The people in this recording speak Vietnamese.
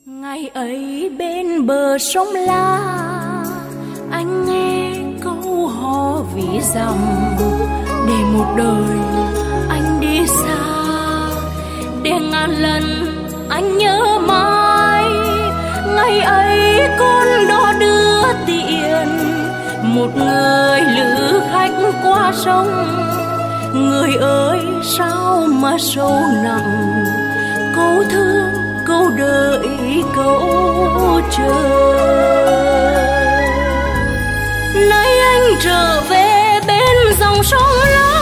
Ngày ấy bên bờ sông La, anh nghe câu hò ví dặm, để một đời anh đi xa, để ngàn lần anh nhớ mãi. Ngày ấy con đò đưa tiền một người lữ khách qua sông. Người ơi sao mà sâu nặng, câu thương câu đợi câu chờ. Nay anh trở về bên dòng sông La,